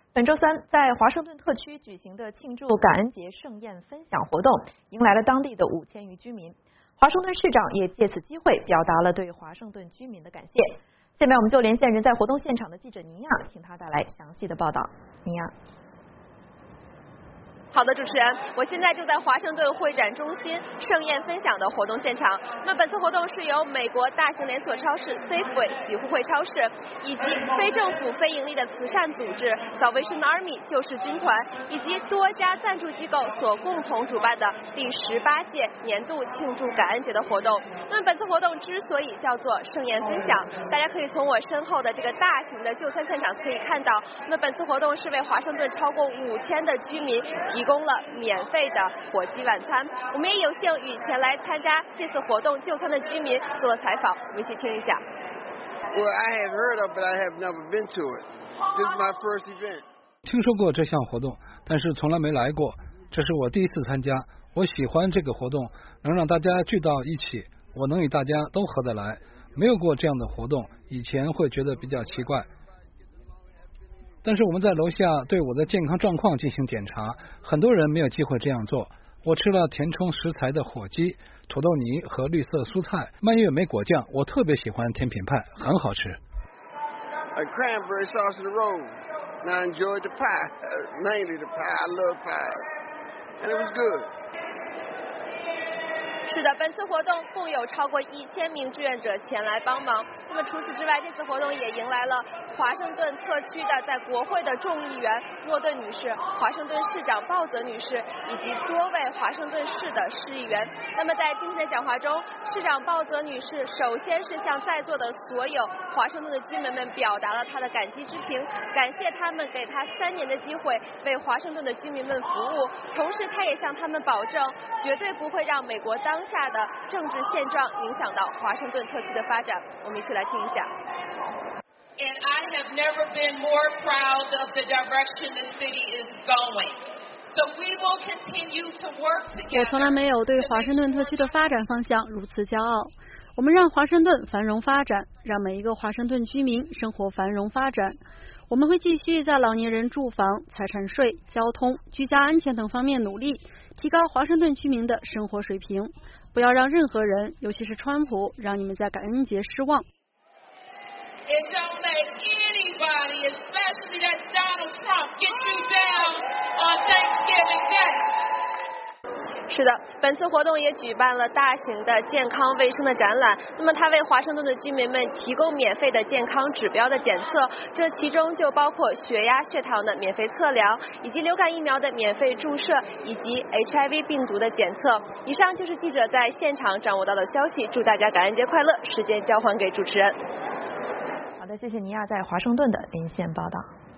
本周三，在华盛顿特区举行的庆祝感恩节盛宴分享活动，迎来了当地的5000余居民。华盛顿市长也借此机会表达了对华盛顿居民的感谢。下面我们就连线人在活动现场的记者尼亚，请他带来详细的报道。尼亚。 好的，主持人，我现在就在华盛顿会展中心盛宴分享的活动现场。那本次活动是由美国大型连锁超市 Safeway 喜互惠超市以及非政府非盈利的慈善组织 Salvation Army 救世军团以及多家赞助机构所共同主办的第18届年度庆祝感恩节的活动。那么本次活动之所以叫做盛宴分享，大家可以从我身后的这个大型的就餐现场可以看到，那么本次活动是为华盛顿超过5000的居民提供了免费的火鸡晚餐。我们也有幸与前来参加这次活动就餐的居民做了采访，我们一起听一下。 Well, I have heard of it, but I have never been to it. This is my first event. 听说过这项活动，但是从来没来过，这是我第一次参加。我喜欢这个活动，能让大家聚到一起，我能与大家都合得来。没有过这样的活动，以前会觉得比较奇怪。但是我们在楼下对我的健康状况进行检查，很多人没有机会这样做。我吃了填充食材的火鸡、土豆泥和绿色蔬菜，蔓越莓果酱。我特别喜欢甜品派，很好吃。 A cranberry sauce in the roll. And I enjoyed the pie, mainly the pie. I love pies, and it was good. 是的，本次活动共有超过1000名志愿者前来帮忙。那么除此之外，这次活动也迎来了华盛顿特区的在国会的众议员诺顿女士、华盛顿市长鲍泽女士以及多位华盛顿市的市议员。那么在今天的讲话中，市长鲍泽女士首先是向在座的所有华盛顿的居民们表达了她的感激之情，感谢他们给她3年的机会为华盛顿的居民们服务。同时，她也向他们保证，绝对不会让美国当下的政治现状影响到华盛顿特区的发展。我们一起来听一下。 And I have never been more proud of the direction the city is going. So we will continue to work together. 我从来没有对华盛顿特区的发展方向如此骄傲。我们让华盛顿繁荣发展，让每一个华盛顿居民生活繁荣发展。我们会继续在老年人住房、财产税、交通、居家安全等方面努力，提高华盛顿居民的生活水平。不要让任何人，尤其是川普，让你们在感恩节失望。 And don't let anybody, especially that Donald Trump, get you down on Thanksgiving Day. 是的，本次活动也举办了大型的健康卫生的展览。那么它为华盛顿的居民们提供免费的健康指标的检测，这其中就包括血压、血糖的免费测量，以及流感疫苗的免费注射，以及 HIV 病毒的检测。以上就是记者在现场掌握到的消息，祝大家感恩节快乐。时间交还给主持人。 好的，谢谢尼亚在华盛顿的连线报道。